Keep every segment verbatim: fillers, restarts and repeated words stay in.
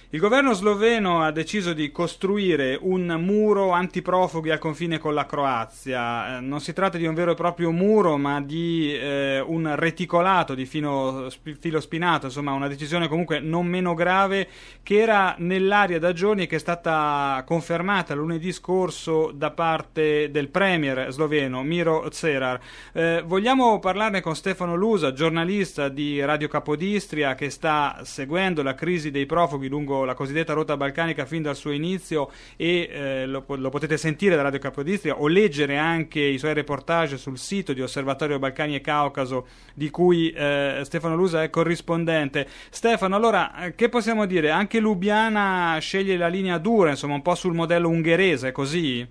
Il governo sloveno ha deciso di costruire un muro antiprofughi al confine con la Croazia. Eh, non si tratta di un vero e proprio muro, ma di eh, un reticolato di fino, sp- filo spinato, insomma una decisione comunque non meno grave che era nell'aria da giorni e che è stata confermata lunedì scorso da parte del premier sloveno Miro Cerar. Eh, vogliamo parlarne con Stefano Lusa, giornalista di Radio Capodistria che sta seguendo la crisi dei profughi lungo la cosiddetta rotta balcanica fin dal suo inizio e eh, lo, lo potete sentire da Radio Capodistria o leggere anche i suoi reportage sul sito di Osservatorio Balcani e Caucaso di cui eh, Stefano Lusa è corrispondente. Stefano, allora che possiamo dire? Anche Lubiana sceglie la linea dura, insomma un po' sul modello ungherese, così?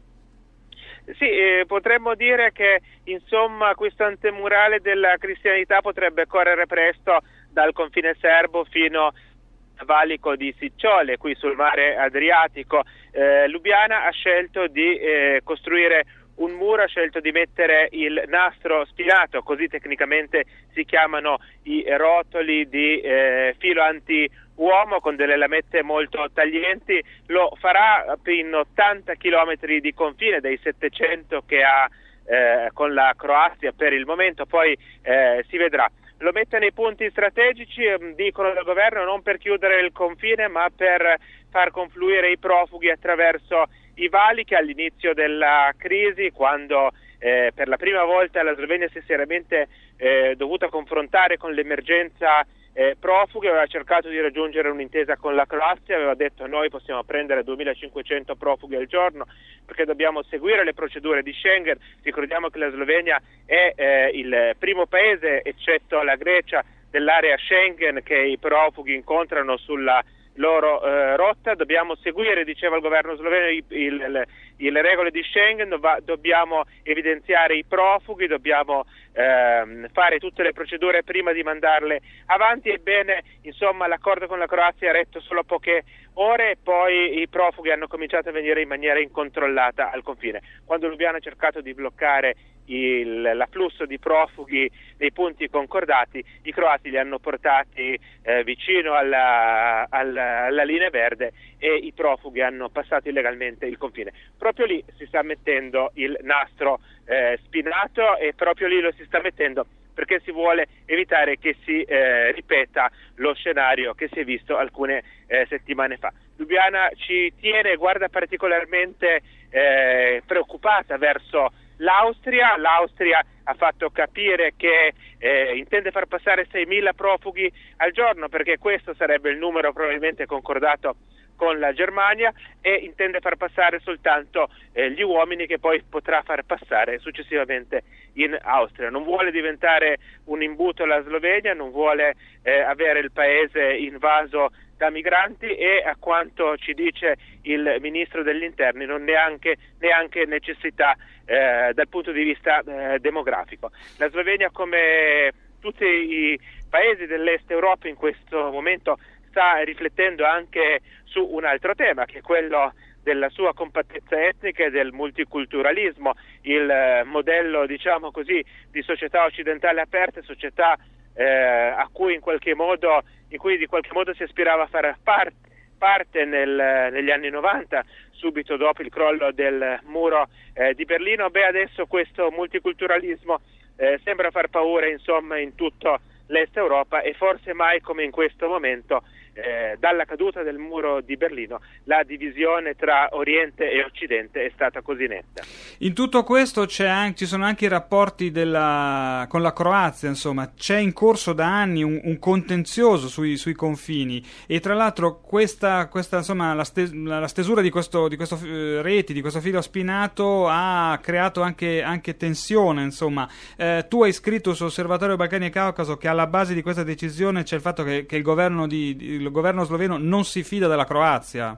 Sì, eh, potremmo dire che insomma questo antemurale della cristianità potrebbe correre presto dal confine serbo fino valico di Sicciole, qui sul mare Adriatico. eh, Lubiana ha scelto di eh, costruire un muro, ha scelto di mettere il nastro spinato, così tecnicamente si chiamano i rotoli di eh, filo anti-uomo con delle lamette molto taglienti. Lo farà in ottanta chilometri di confine dei settecento che ha eh, con la Croazia per il momento, poi eh, si vedrà. Lo mette nei punti strategici, dicono del governo, non per chiudere il confine ma per far confluire i profughi attraverso i valichi. All'inizio della crisi, quando eh, per la prima volta la Slovenia si è seriamente eh, dovuta confrontare con l'emergenza eh, profughi, aveva cercato di raggiungere un'intesa con la Croazia, aveva detto noi possiamo prendere duemilacinquecento profughi al giorno perché dobbiamo seguire le procedure di Schengen. Ricordiamo che la Slovenia è eh, il primo paese, eccetto la Grecia, dell'area Schengen che i profughi incontrano sulla loro eh, rotta. Dobbiamo seguire, diceva il governo sloveno, il, il, il, le regole di Schengen, dov- dobbiamo evidenziare i profughi, dobbiamo ehm, fare tutte le procedure prima di mandarle avanti. Ebbene, insomma, l'accordo con la Croazia ha retto solo poche ore e poi i profughi hanno cominciato a venire in maniera incontrollata al confine. Quando Lubiana ha cercato di bloccare il, l'afflusso di profughi nei punti concordati, i croati li hanno portati eh, vicino alla, alla, alla linea verde e i profughi hanno passato illegalmente il confine. Proprio lì si sta mettendo il nastro eh, spinato e proprio lì lo si sta mettendo perché si vuole evitare che si eh, ripeta lo scenario che si è visto alcune eh, settimane fa. Lubiana ci tiene e guarda particolarmente eh, preoccupata verso l'Austria. L'Austria ha fatto capire che eh, intende far passare seimila profughi al giorno perché questo sarebbe il numero probabilmente concordato con la Germania e intende far passare soltanto eh, gli uomini che poi potrà far passare successivamente in Austria. Non vuole diventare un imbuto la Slovenia, non vuole eh, avere il paese invaso da migranti e, a quanto ci dice il ministro degli interni, non neanche, neanche necessità eh, dal punto di vista eh, demografico. La Slovenia, come tutti i paesi dell'Est Europa in questo momento, sta riflettendo anche su un altro tema, che è quello della sua compattezza etnica e del multiculturalismo, il eh, modello, diciamo così, di società occidentale aperta, società eh, a cui in qualche modo, in cui di qualche modo si aspirava a fare parte, parte nel, negli anni novanta, subito dopo il crollo del muro eh, di Berlino. Beh, adesso questo multiculturalismo eh, sembra far paura, insomma, in tutto l'Est Europa e forse mai come in questo momento. Eh, dalla caduta del muro di Berlino la divisione tra Oriente e Occidente è stata così netta. In tutto questo c'è anche, ci sono anche i rapporti della, con la Croazia, insomma c'è in corso da anni un, un contenzioso sui, sui confini e tra l'altro questa, questa insomma la, stes, la stesura di questo, di questo eh, reti, di questo filo spinato ha creato anche, anche tensione, insomma. Eh, tu hai scritto su Osservatorio Balcani e Caucaso che alla base di questa decisione c'è il fatto che, che il governo di, di il governo sloveno non si fida della Croazia.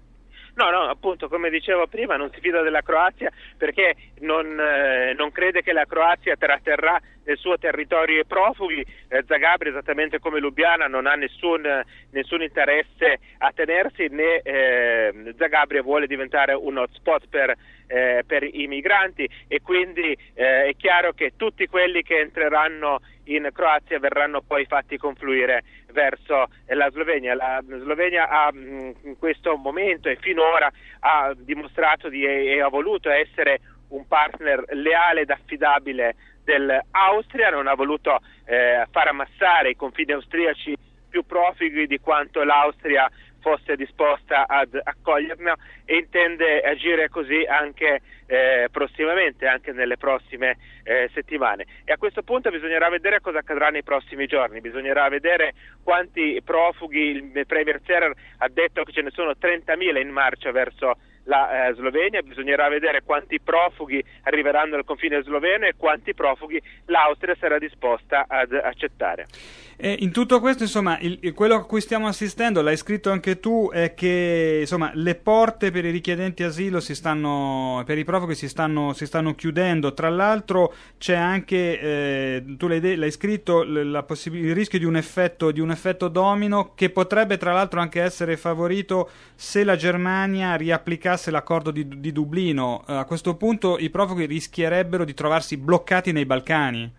No, no, appunto, come dicevo prima, non si fida della Croazia perché non, eh, non crede che la Croazia tratterrà nel suo territorio i profughi. eh, Zagabria, esattamente come Lubiana, non ha nessun, nessun interesse a tenersi, né eh, Zagabria vuole diventare un hotspot per, eh, per i migranti e quindi eh, è chiaro che tutti quelli che entreranno in Croazia verranno poi fatti confluire verso la Slovenia. La Slovenia ha in questo momento e finora ha dimostrato di, e ha voluto essere un partner leale ed affidabile dell'Austria, non ha voluto eh, far ammassare i confini austriaci più profughi di quanto l'Austria fosse disposta ad accoglierne, e intende agire così anche eh, prossimamente, anche nelle prossime eh, settimane. E a questo punto bisognerà vedere cosa accadrà nei prossimi giorni, bisognerà vedere quanti profughi. Il Premier Cerar ha detto che ce ne sono trentamila in marcia verso la eh, Slovenia, bisognerà vedere quanti profughi arriveranno al confine sloveno e quanti profughi l'Austria sarà disposta ad accettare. E in tutto questo, insomma, il, quello a cui stiamo assistendo, l'hai scritto anche tu, è che insomma le porte per i richiedenti asilo si stanno, per i profughi si stanno, si stanno chiudendo. Tra l'altro c'è anche, eh, tu l'hai, l'hai scritto, la possib- il rischio di un effetto, di un effetto domino che potrebbe tra l'altro anche essere favorito se la Germania riapplicasse l'accordo di, di Dublino. A questo punto i profughi rischierebbero di trovarsi bloccati nei Balcani.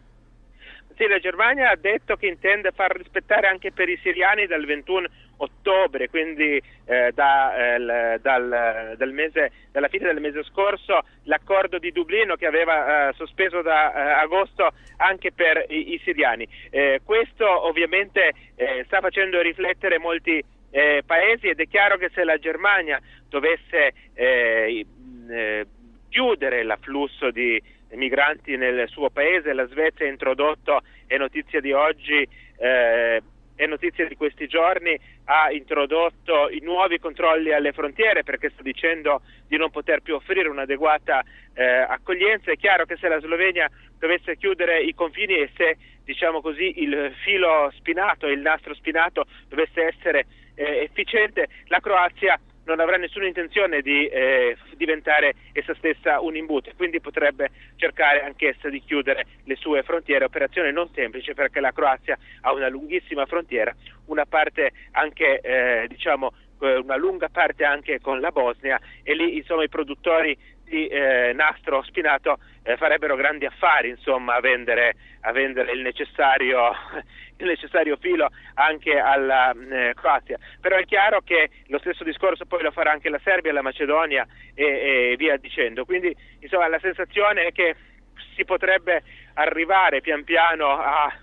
Sì, la Germania ha detto che intende far rispettare anche per i siriani dal ventuno ottobre, quindi eh, da, eh, dal, dal mese, dalla fine del mese scorso, l'accordo di Dublino che aveva eh, sospeso da eh, agosto anche per i, i siriani. Eh, questo ovviamente eh, sta facendo riflettere molti eh, paesi, ed è chiaro che se la Germania dovesse eh, eh, chiudere l'afflusso di migranti nel suo paese, la Svezia ha introdotto, è notizia di oggi, eh, è notizia di questi giorni, ha introdotto i nuovi controlli alle frontiere perché sta dicendo di non poter più offrire un'adeguata eh, accoglienza. È chiaro che se la Slovenia dovesse chiudere i confini e se, diciamo così, il filo spinato, il nastro spinato dovesse essere eh, efficiente, la Croazia non avrà nessuna intenzione di eh, diventare essa stessa un imbuto, e quindi potrebbe cercare anch'essa di chiudere le sue frontiere, operazione non semplice perché la Croazia ha una lunghissima frontiera, una parte anche eh, diciamo una lunga parte anche con la Bosnia, e lì insomma i produttori di eh, nastro spinato eh, farebbero grandi affari, insomma, a vendere, a vendere il necessario il necessario filo anche alla eh, Croazia. Però è chiaro che lo stesso discorso poi lo farà anche la Serbia, la Macedonia e, e via dicendo. Quindi insomma la sensazione è che si potrebbe arrivare pian piano a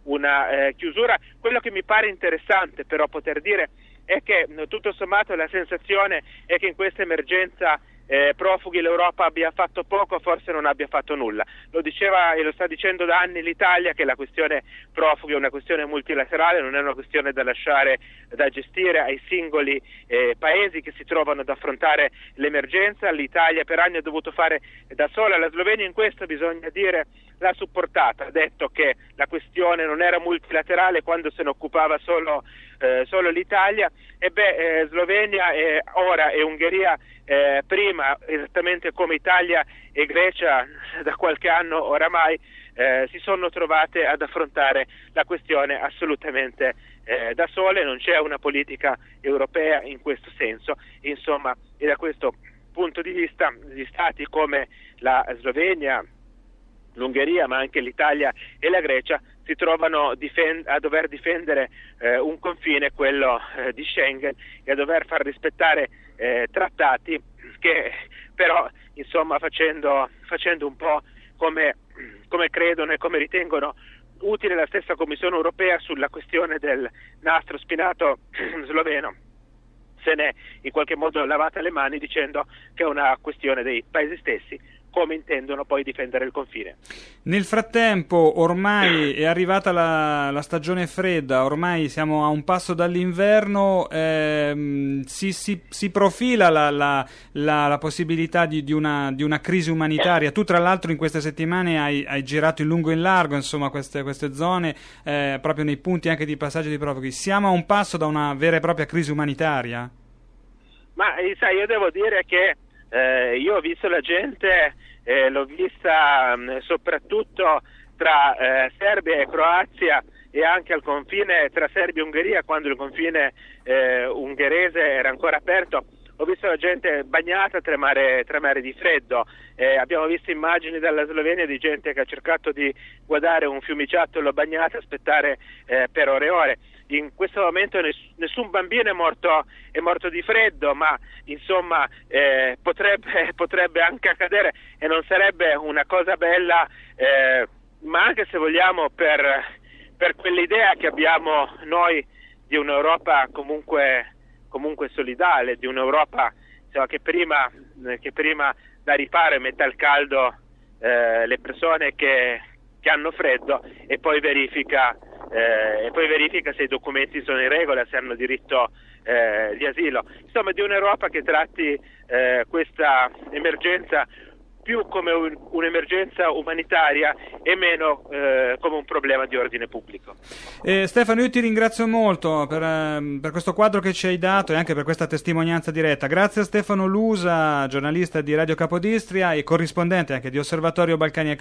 una eh, chiusura. Quello che mi pare interessante però poter dire è che tutto sommato la sensazione è che in questa emergenza eh, profughi l'Europa abbia fatto poco, forse non abbia fatto nulla. Lo diceva e lo sta dicendo da anni l'Italia che la questione profughi è una questione multilaterale, non è una questione da lasciare, da gestire ai singoli eh, paesi che si trovano ad affrontare l'emergenza. L'Italia per anni ha dovuto fare da sola, la Slovenia in questo, bisogna dire, l'ha supportata, ha detto che la questione non era multilaterale quando se ne occupava solo, eh, solo l'Italia. E beh, eh, Slovenia eh, ora e Ungheria eh, prima, esattamente come Italia e Grecia da qualche anno oramai, eh, si sono trovate ad affrontare la questione assolutamente eh, da sole, non c'è una politica europea in questo senso, insomma, e da questo punto di vista gli stati come la Slovenia, l'Ungheria, ma anche l'Italia e la Grecia si trovano difend- a dover difendere eh, un confine, quello eh, di Schengen, e a dover far rispettare eh, trattati che però insomma facendo, facendo un po' come, come credono e come ritengono utile la stessa Commissione europea sulla questione del nastro spinato sloveno, se ne è in qualche modo lavata le mani dicendo che è una questione dei paesi stessi come intendono poi difendere il confine. Nel frattempo ormai è arrivata la, la stagione fredda, ormai siamo a un passo dall'inverno, ehm, si, si, si profila la, la, la, la possibilità di, di, una, di una crisi umanitaria. Tu tra l'altro in queste settimane hai, hai girato in lungo e in largo insomma queste, queste zone, eh, proprio nei punti anche di passaggio dei profughi. Siamo a un passo da una vera e propria crisi umanitaria? Ma sai, io devo dire che Eh, io ho visto la gente, eh, l'ho vista mh, soprattutto tra eh, Serbia e Croazia e anche al confine tra Serbia e Ungheria, quando il confine eh, ungherese era ancora aperto. ho visto la gente bagnata, tremare, tremare di freddo. Eh, abbiamo visto immagini dalla Slovenia di gente che ha cercato di guardare un fiumiciattolo bagnato e aspettare eh, per ore e ore. In questo momento ness- nessun bambino è morto, è morto di freddo, ma insomma eh, potrebbe, potrebbe anche accadere, e non sarebbe una cosa bella, eh, ma anche, se vogliamo, per, per quell'idea che abbiamo noi di un'Europa comunque, comunque solidale, di un'Europa, insomma, che prima, che prima dà riparo e mette al caldo eh, le persone che, che hanno freddo, e poi verifica Eh, e poi verifica se i documenti sono in regola, se hanno diritto eh, di asilo. Insomma, di un'Europa che tratti eh, questa emergenza più come un, un'emergenza umanitaria e meno eh, come un problema di ordine pubblico. Eh, Stefano, io ti ringrazio molto per, eh, per questo quadro che ci hai dato e anche per questa testimonianza diretta. Grazie a Stefano Lusa, giornalista di Radio Capodistria e corrispondente anche di Osservatorio Balcani